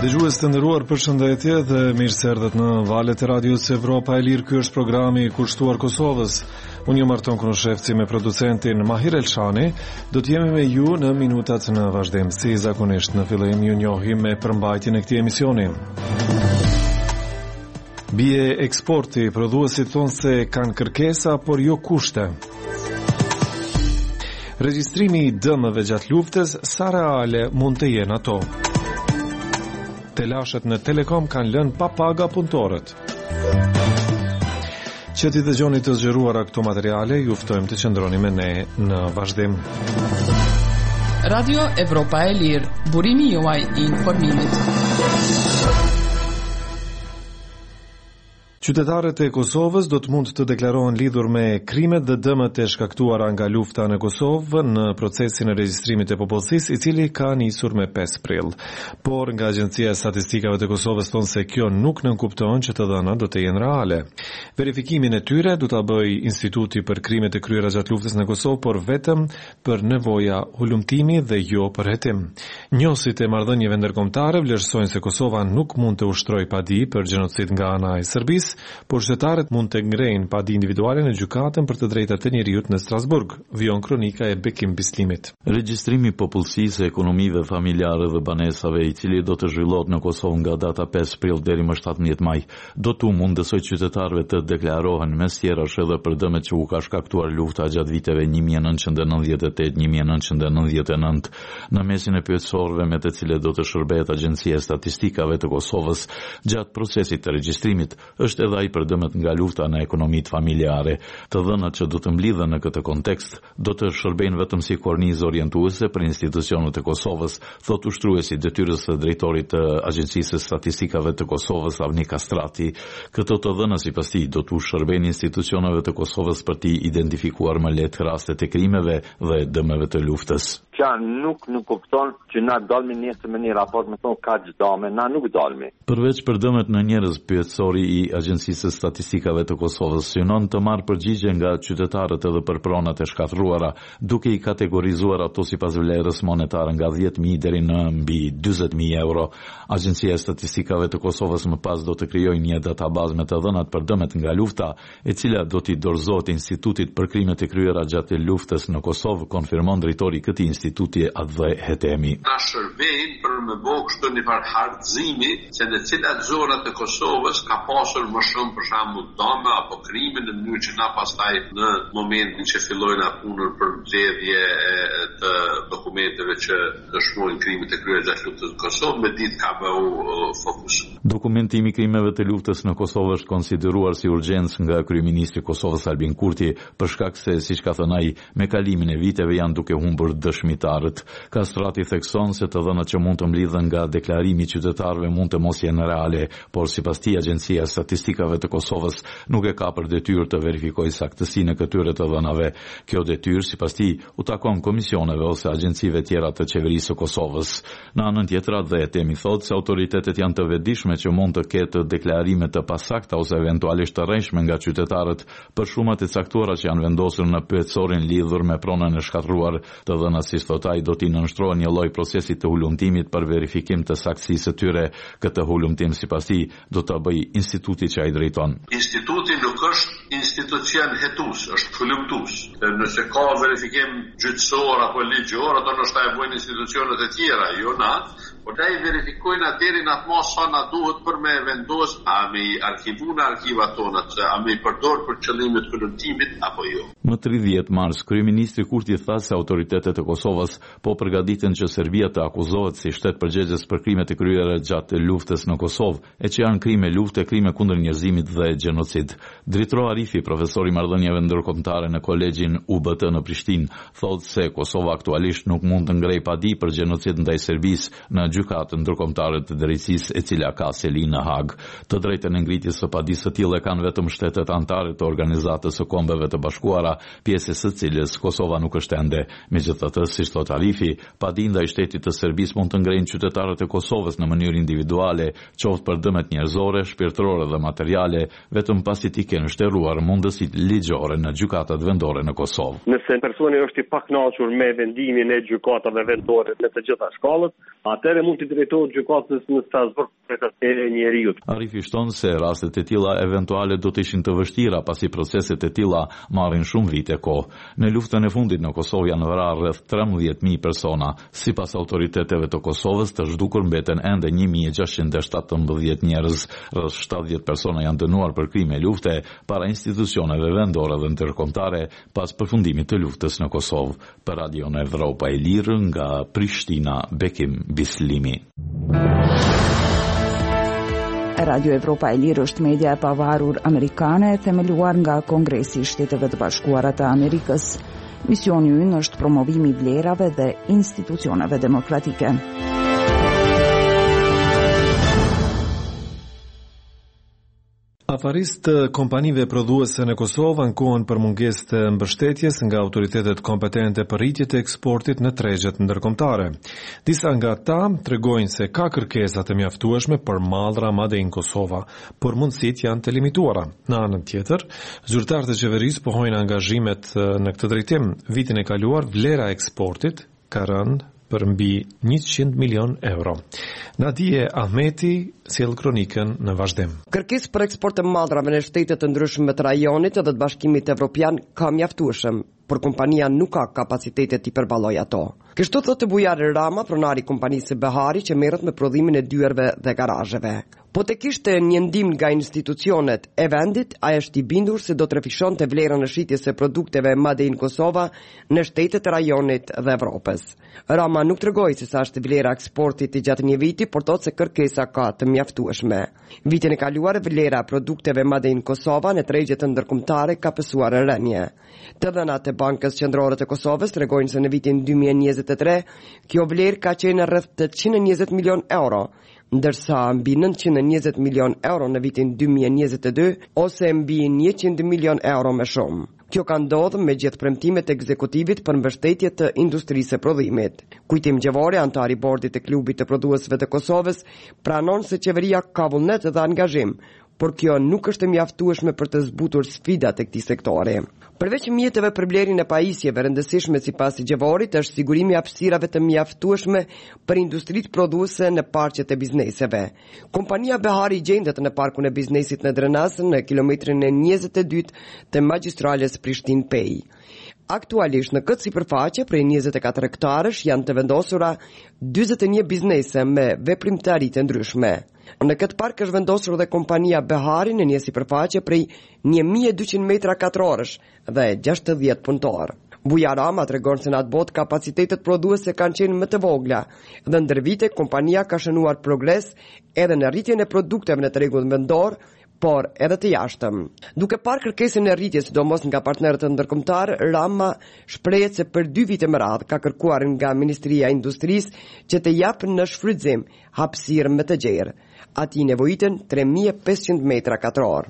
Dëgjues të nderuar, përshëndetje dhe mirë se erdhët në valët e radios Evropa e Lirë. Ky është programi i kushtuar Kosovës. Unë jam Marton Krushevci me producentin Mahir Elshani. Do të jemi me ju në minutat në vazhdim. Si zakonisht në fillim ju njohim me përmbajtjen e këtij emisioni. Bie eksporti, prodhuesit thonë se kanë kërkesa por jo kushte. Regjistrimi i dëmeve gjatë luftës, sa reale mund të jenë ato? Telashet në Telekom kanë lënë pa paga punëtorët. Që t'i dëgjoni të zgjeruara këto materiale, ju ftojmë të qëndroni me ne në vazhdim. Radio Evropa e Lirë, burimi juaj i informimit. Qytetarët e Kosovës do të mund të deklarohen lidhur me krimet dhe dëmet e shkaktuara nga lufta në Kosovë në procesin e regjistrimit të popullsisë, i cili ka nisur me 5 prill. Por nga Agjencia e Statistikave të Kosovës thonë se kjo nuk nënkupton që të dhënat do të jenë reale. Verifikimin e tyre do ta bëjë Instituti për krimet e kryera gjatë luftës në Kosovë, por vetëm për nevoja hulumtimi dhe jo për hetim. Njësit e marrëdhënieve ndërkombëtare vlerësojnë se Kosova nuk mund të ushtrojë padi për gjenocid nga ana e Serbisë, por qytetarët mund të ngrejnë padi individuale në gjykatën për të drejtat e njerëzit në Strasburg, vijon kronika e Bekim Bislimit. Regjistrimi i popullsisë, ekonomive familjare dhe banesave, i cili do të zhvillohet në Kosovë nga data 5 prill deri më 17 maj, do të mundësoj qytetarëve të deklarohen mes tjerash edhe për dëmet që u ka shkaktuar lufta gjatë viteve 1998-1999 në mesin e pyetësorëve me të cilët do të shërbehet Agjencia e Statistikave të Kosovës gjatë procesit të regjistrimit. Është edhe ai për dëmet nga lufta në ekonomitë familjare. Të dhënat që do të mblidhen në këtë kontekst do të shërbejnë vetëm si kornizë orientuese për institucionet e Kosovës, thot ushtruesi detyrës së drejtorit të Agjencisë së Statistikave të Kosovës, Avni Kastrati. Këto të dhëna sipas tij do të shërbejnë institucioneve të Kosovës për të identifikuar më lehtë rastet e krimeve dhe dëmeve të luftës. Që nuk kupton që na dalmi njësë me një raport me thonë ka gjdame, na nuk dalmi. Përveç për dëmet në njerëz, pyetësori i Agjencisë së Statistikave të Kosovës synon të marrë përgjigje nga qytetarët edhe për pronat e shkatërruara, duke i kategorizuar ato sipas vlerës monetare nga 10.000 deri në mbi 40.000 euro. Agjencia e Statistikave të Kosovës më pas do të krijojë një databazë me të dhënat për dëmet nga lufta, e cila do t'i dorëzohet Institutit për krimet e kryera gjatë luftës në Kosovë, konfirmon drejtori i këtij instituti Adhe Hetemi. Na shërbejnë për me bëu kështu një farë hartëzimi se në cilat zona të Kosovës ka pasur më shumë për shembull dëme apo krime, në mënyrë që na pastaj në momentin që fillojnë punën për mbledhje të dokumenteve që dëshmojnë krimet e kryera gjatë luftës në Kosovë, me ditë ka bëu fokus. Dokumentimi i krimeve të luftës në Kosovë është konsideruar si urgjencë nga kryeministri i Kosovës Albin Kurti, për shkak se, siç ka thënë ai, me kalimin e viteve janë duke humbur dëshmitarët. Kastrati thekson se të dhënat që mund të mblidhen nga deklarimi i qytetarëve mund të mos jenë reale, por sipas tij Agjencia e Statistikave të Kosovës nuk e ka për detyrë të verifikojë saktësinë e këtyre të dhënave. Kjo detyrë sipas tij u takon komisioneve ose agjencive tjera të qeverisë së Kosovës. Në anën tjetër, dhe temi thotë se autoritetet janë të vetëdijshme që mund të ketë deklarime të pasakta ose eventualisht të rreshme nga qytetarët për shumat e caktuara që janë vendosur në pyetësorin lidhur me pronën e shkatërruar. Të dhënat, si thot ai, do t'i nënshtrohen një lloj procesi të hulumtimit për verifikim të saktësisë së tyre. Këtë hulumtim sipas tij do ta bëjë instituti që ai drejton. Instituti nuk është institucion hetues, është hulumtues. Nëse ka verifikim gjyqësor apo ligjor, ato ndoshta e bëjnë institucionet e tjera, jo na. Por ta i verifikojnë atëri në atë mos sa na duhet për me vendos a me arkivu në arkivat tona, a me përdor për qëllimet hulumtimit apo jo. Më 30 mars, kryeministri Kurti tha se autoritetet e Kosovës po përgatiten që Serbia të akuzohet si shtet përgjegjës për krimet e kryera gjatë luftës në Kosovë, e që janë krime lufte, krime kundër njerëzimit dhe gjenocid. Dritro Arifi, profesor i marrëdhënieve ndërkombëtare në kolegjin UBT në Prishtinë, thotë se Kosova aktualisht nuk mund të ngrejë padi për gjenocid ndaj Serbisë në gjykatën ndërkombëtare të drejtësisë, e cila ka seli në Hag. Të drejtën e ngritjes së padisë së tillë kanë vetëm shtetet anëtare të Organizatës së Kombeve të Bashkuara, pjesës së cilës Kosova nuk është ende. Megjithatë, siç thot Arifi, padi ndaj shtetit të Serbisë mund të ngrejnë qytetarët e Kosovës në mënyrë individuale, qoftë për dëmet njerëzore, shpirtërore dhe materiale, vetëm pasi ti kenë shtërruar mundësitë ligjore në gjykatat vendore në Kosovë. Nëse personi është i pakënaqur me vendimin e gjykatave vendore në të gjitha shkallët, atëherë mund të drejtohet gjykatës në Strasburg për kërkesën e njeriut. Arifi shton se rastet e tilla eventuale do të ishin të vështira pasi proceset e tilla marrin shumë vite kohë. Në luftën e fundit në Kosovë janë vrarë rreth 13.000 persona. Sipas autoriteteve të Kosovës, të zhdukur mbeten ende 1.617 njerëz. Rreth 70 persona janë dënuar për krime lufte para institucioneve vendore dhe ndërkombëtare pas përfundimit të luftës në Kosovë. Për Radio Evropa e Lirë nga Prishtina, Bekim Bislimi. Radio Evropa e Lirë është media e pavarur amerikane themeluar nga Kongresi i Shteteve të Bashkuara të Amerikës. Misioni i ynë është promovimi i vlerave dhe institucioneve demokratike. Afaristë të kompanive prodhuese në Kosovë ankohen për mungesë të mbështetjes nga autoritetet kompetente për rritjet e eksportit në tregjet ndërkombëtare. Disa nga ata tregojnë se ka kërkesa të mjaftueshme për mallra madje në Kosovë, por mundësitë janë të limituara. Në anën tjetër, zyrtarët e qeverisë pohojnë angazhimet në këtë drejtim. Vitin e kaluar vlera e eksportit ka rënë për mbi 100 milion euro. Nadije Ahmeti sjell kronikën në vazhdim. Kërkesë për eksport të mallrave në shtete të ndryshme të rajonit dhe të Bashkimit Evropian ka mjaftueshëm, por kompania nuk ka kapacitetet i përballojë ato. Kështu thotë Bujari Rama, pronari i kompanisë Behari që merret me prodhimin e dyerve dhe garazheve. Po të kishte një ndim nga institucionet e vendit, ai është i bindur se do të rrëfishonte vlerën e shitjes së produkteve madje në Kosovë në shtetet e rajonit dhe Evropës. Rama nuk tregoi se sa është vlera e eksportit i gjatë një viti, por thotë se kërkesa ka të mjaftueshme. Vitin e kaluar vlera e produkteve madje në Kosovë në tregjet ndërkombëtare ka pësuar rënje. Të dhënat e Bankës Qendrore të Kosovës tregojnë se në vitin 2023 kjo vlerë ka qenë rreth 820 milion euro, ndërsa mbi 920 milion euro në vitin 2022 ose mbi 100 milion euro më shumë. Kjo ka ndodhur me gjithë premtimet e ekzekutivit për mbështetje të industrisë së prodhimit. Kujtim Gjevore, antari i bordit të klubit të prodhuesve të Kosovës, pranon se qeveria ka vullnet dhe angazhim, por kjo nuk është e mjaftueshme për të zbutur sfidat e këtij sektori. Përveç mjeteve për blerjen e pajisjeve, rëndësishme sipas Gjevorit është sigurimi i hapësirave të mjaftueshme për industritë prodhuese në parqet e bizneseve. Kompania Behari gjendet në parkun e biznesit në Drenasë në kilometrin e 22 të magjistrales Prishtinë-Pej. Aktualisht në këtë sipërfaqe prej 24 hektarësh janë të vendosura 41 biznese me veprimtari të ndryshme. Në këtë park është vendosur dhe kompania Behari në një sipërfaqe prej 1200 metra katrorësh dhe 60 punëtor. Bujar Rama tregon se në atë botë kapacitetet prodhuese kanë qenë më të vogla dhe ndër vite kompania ka shënuar progres edhe në rritjen e produkteve në tregun vendor, por edhe të jashtëm. Duke parë kërkesën e rritjes, sidomos nga partnerët ndërkombëtar, Rama shprehet se për 2 vite më radh ka kërkuar nga Ministria e Industrisë që të japë në shfrytëzim hapësirë më të gjerë. Ati nevojiten 3500 metra katror.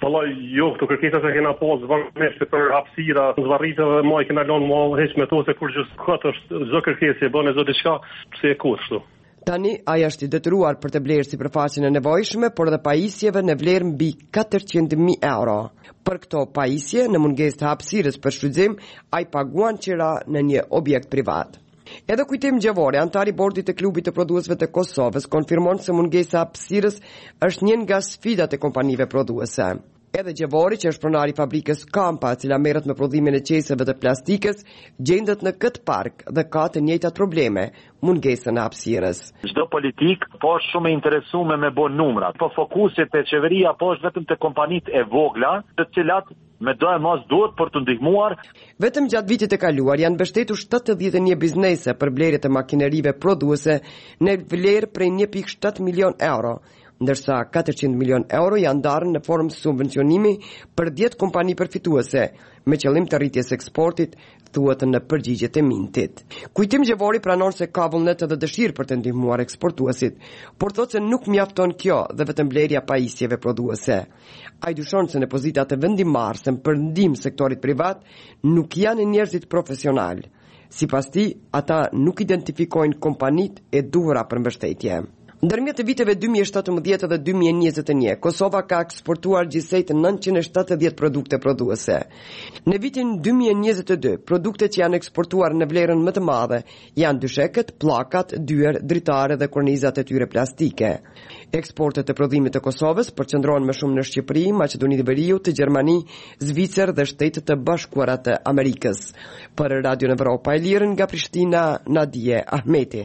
Jo, këto kërkesa që kena pas vërmesht për hapësira, zvarritë dhe ma i kena lënë ma heq me to se kur gjithë këtë është zë kërkesje, bën e zë diçka, pse e kështu. Tani, aja është i detyruar për të blerë sipërfaqen e nevojshme, por dhe pajisjeve në vlerë mbi 400.000 euro. Për këto pajisje, në mungesë të hapësirës për shfrytëzim, ai paguan qira në një objekt privat. Edhe Kujtim Gjevore, antari i bordit të klubit të prodhuesve të Kosovës, konfirmon se mungesa e hapësirës është një nga sfidat e kompanive prodhuese. Edhe Gjevori, që është pronari i fabrikës Kampa, e cila merret me prodhimin e qeseve dhe plastikës, gjendet në këtë park dhe ka të njëjtat probleme, mungesën e hapësirës. Çdo politik po është shumë i interesuar me bon numrat, po fokusi te qeveria po është vetëm te kompanitë e vogla, të cilat me do e mos duhet për të ndihmuar. Vetëm gjatë vitit të kaluar janë mbështetur 71 biznese për blerje të makinerive prodhuese në vlerë prej 1.7 milion euro, ndërsa 400 milion euro janë ndarë në formë subvencionimi për 10 kompani përfituese, me qëllim të rritjes eksportit, thuhet në përgjigjet e Mintit. Kujtim Gjevori pranon se ka vullnet dhe dëshirë për të ndihmuar eksportuesit, por thotë se nuk mjafton kjo dhe vetëm blerja pajisjeve prodhuese. Ai dyshon se në pozitat e vendimmarrëse për ndihmë sektorit privat nuk janë njerëzit profesional. Sipas tij, ata nuk identifikojnë kompanitë e duhura për mbështetje. Ndërmjet viteve 2017 dhe 2021, Kosova ka eksportuar gjithsejt 970 produkte prodhuese. Në vitin 2022, produktet që janë eksportuar në vlerën më të madhe janë dyshekët, pllakat, dyer, dritare dhe kornizat e tyre plastike. Eksportet e prodhimit të Kosovës përqendrohen më shumë në Shqipëri, Maqedoni e Veriut, Gjermani, Zvicër dhe Shtetet e Bashkuara të Amerikës. Për Radio Evropa e Lirë nga Prishtina, Nadije Ahmeti.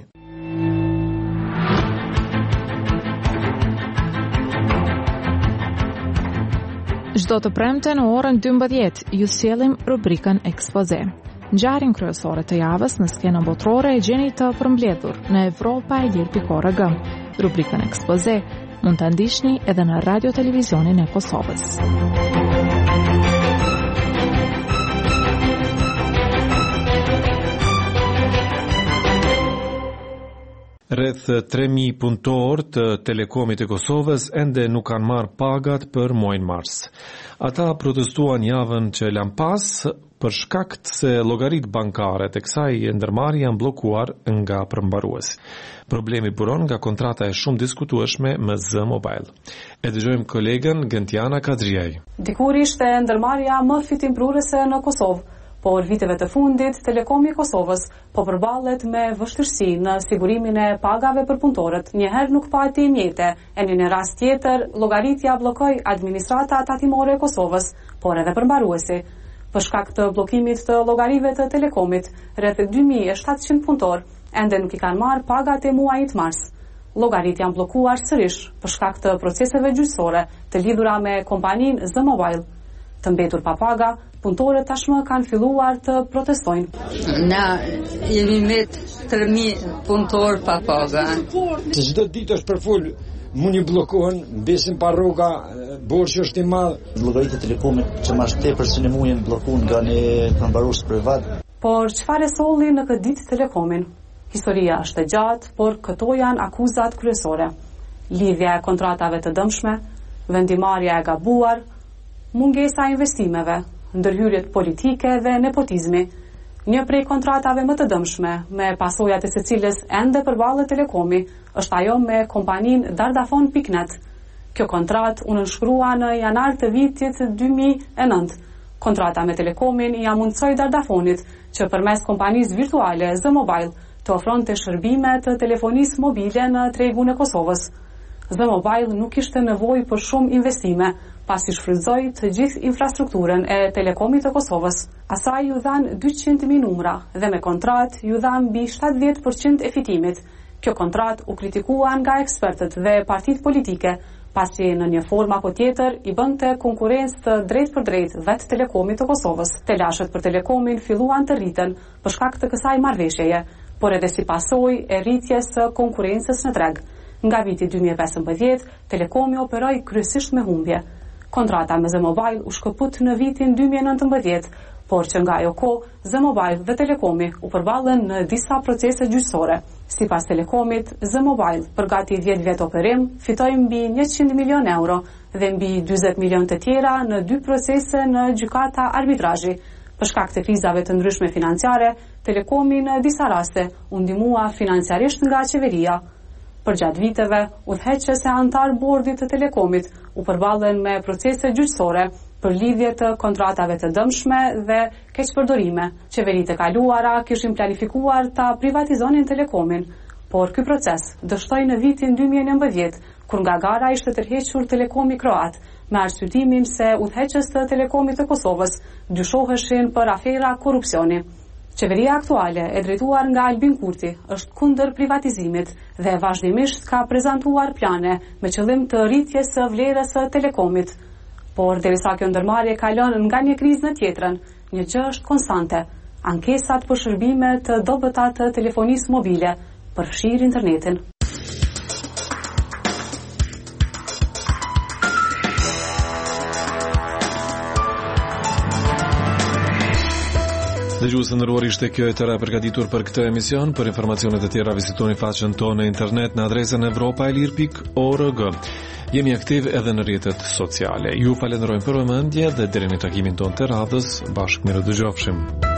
Çdo të premte në orën 12 ju sjellim rubrikën Ekspoze. Ngjarjen kryesore të javës në skenën botërore e gjeni të përmbledhur në europaelir.org. Rubrikën Ekspoze mund ta ndiqni edhe në Radio Televizionin e Kosovës. Rreth 3.000 punëtorë të Telekomit e Kosovës ende nuk kanë marrë pagat për muajin mars. Ata protestuan javën që lan pas për shkak se llogaritë bankare të kësaj ndërmarrje janë bllokuar nga përmbaruesi. Problemi buron nga kontrata e shumë diskutueshme me Z Mobile. E dëgjojmë kolegen Gentiana Kadriaj. Dikur ishte ndërmarrja më fitimprurëse në Kosovë, por viteve të fundit, Telekomi i Kosovës po përballet me vështirësi në sigurimin e pagave për punëtorët. Njëherë nuk pati mjete, e në një rast tjetër, llogaritja bllokoi administrata tatimore e Kosovës, por edhe përmbaruesi. Për shkak të bllokimit të llogarive të Telekomit, rreth 2700 punëtorë ende nuk i kanë marrë pagat e muajit mars. Llogaritë janë bllokuar sërish për shkak të proceseve gjyqësore të lidhura me kompaninë Z Mobile. Të mbetur pa paga, punëtorët tashmë kanë filluar të protestojnë. Na jemi me 3.000 punëtorë pa paga. Çdo ditë është përfol, mundi bllokohen, mbesin pa rroga, borxhi është i madh. Llogaritë e Telekomit që më tepër se në muajin bllokuan nga një përmbarues privat. Por çfarë solli në këtë ditë Telekomin? Historia është e gjatë, por këto janë akuzat kryesore. Lidhja e kontratave të dëmshme, vendimarrja e gabuar, mungesa e investimeve, ndërhyrjet politike dhe nepotizmi. Një prej kontratave më të dëmshme, me pasojat e secilës ende përballet Telekomi, është ajo me kompaninë Dardafon.net. Kjo kontratë u nënshkrua në janar të vitit 2009. Kontrata me Telekomin ia mundsoi Dardafonit që përmes kompanisë virtuale Z Mobile të ofronte shërbime të telefonisë mobile në tregun e Kosovës. Z Mobile nuk kishte nevojë për shumë investime, pasi shfrytëzoi të gjithë infrastrukturën e Telekomit të Kosovës. Asaj ju dhan 200.000 numra dhe me kontratë ju dhan mbi 70% e fitimit. Kjo kontratë u kritikua nga ekspertët dhe partitë politike, pasi në një formë apo tjetër i bënte konkurrencë të drejtë për drejtë vetë Telekomit të Kosovës. Telashet për Telekomin filluan të rriten për shkak të kësaj marrëveshjeje, por edhe si pasojë e rritjes së konkurrencës në treg. Nga viti 2015, Telekomi operoi kryesisht me humbje. Kontrata me Z Mobile u shkëput në vitin 2019, por që nga ajo kohë, Z Mobile dhe Telekomi u përballën në disa procese gjyqësore. Sipas Telekomit, Z Mobile për gati 10 vjet operim fitoi mbi 100 milion euro dhe mbi 40 milion të tjera në 2 procese në gjykata arbitrazhi. Për shkak të krizave të ndryshme financiare, Telekomi në disa raste u ndihmua financiarisht nga qeveria. Për gjatë viteve, udhëheqës e antar bordit të Telekomit u përballen me procese gjyqësore për lidhje të kontratave të dëmshme dhe keqpërdorime. Qeveritë e kaluara kishin planifikuar ta privatizonin Telekomin, por ky proces dështoi në vitin 2019, kur nga gara ishte tërhequr Telekomi Kroat, me arsyetimin se udhëheqës të Telekomit të Kosovës dyshoheshin për afera korrupsioni. Qeveria aktuale, e drejtuar nga Albin Kurti, është kundër privatizimit dhe vazhdimisht ka prezantuar plane me qëllim të rritjes së vlerës së Telekomit. Por derisa kjo ndërmarrje kalon nga një krizë në tjetrën, një gjë është konstante: ankesat për shërbime të dobëta të telefonisë mobile, përfshir internetin. Dëgjuesë nderuar, ishte kjo e tëra përgatitur për këtë emision. Për informacionet e tjera vizitoni faqen tonë në internet në adresën evropaelir.org. Jemi aktiv edhe në rrjetet sociale. Ju falenderojmë për vëmendje dhe deri në takimin tonë të radhës. Bashkë mirë dëgjofshim.